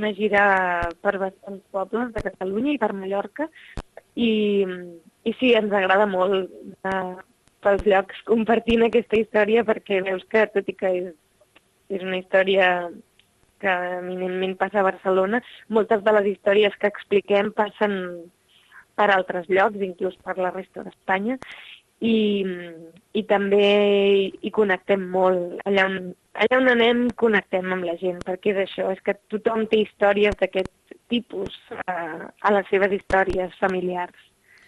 una gira per bastants pobles de Catalunya i per Mallorca, i sí, ens agrada molt pels llocs compartint aquesta història, perquè veus que, tot i que és una història que eminentment passa a Barcelona, moltes de les històries que expliquem passen per altres llocs, inclús per la resta d'Espanya, i també hi connectem molt. Allà on anem connectem amb la gent, perquè és això, és que tothom té històries d'aquest tipus a les seves històries familiars.